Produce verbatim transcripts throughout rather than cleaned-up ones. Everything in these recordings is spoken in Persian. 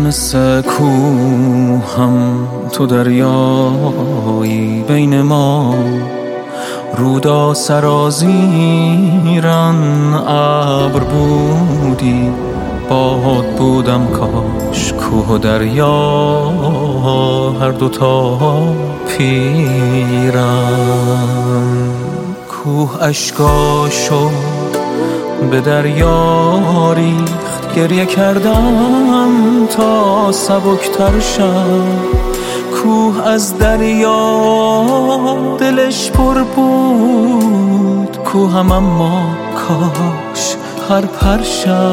مثل کوهم تو دریایی بین ما، رودا سرازیران ابر بودی، باد بودم کاش کوه و دریا هر دوتا پیرن. کوه اشکاشو به دریا ریخت، گریه کردم تا سبکتر شد. کوه از دریا دلش پر بود، کوهم اما کاش هر پر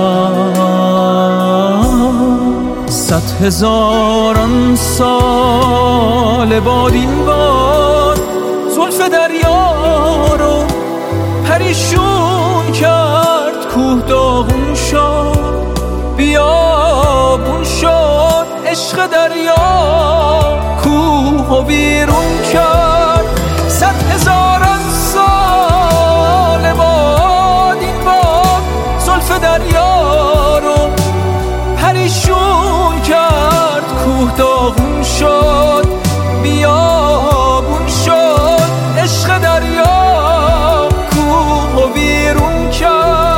شد. صد هزاران سال باد این باد زلف دریا رو پریشون کرد. کوه داغون شد، بیابون شد عشق دریا، کوه و بیرون کرد. صد هزاران سال باد این باد زلف دریا رو پریشون کرد. کوه داغون شد، بیابون شد عشق دریا، کوه و بیرون کرد.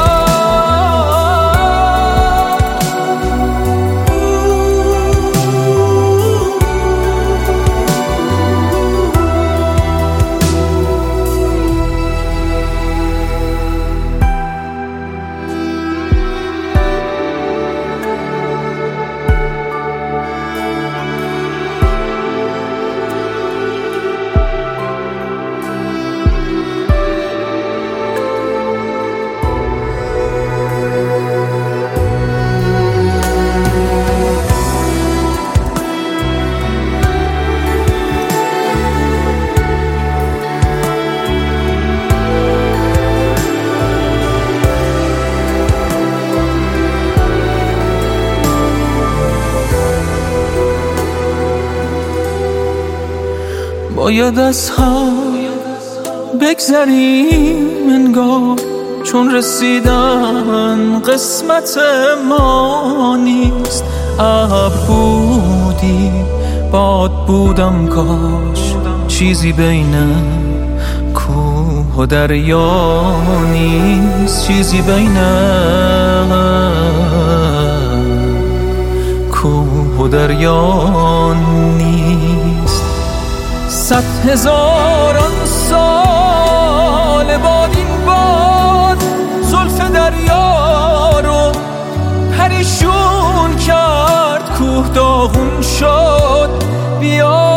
باید از هم بگذریم انگار، چون رسیدن قسمت ما نیست. ابر بودی باد بودم کاش چیزی بین کوه و دریا نیست. چیزی بین کوه و دریا نیست. صد هزاران سال باد این باد زلف دریا رو پریشون کرد. کوه داغون شد، بیا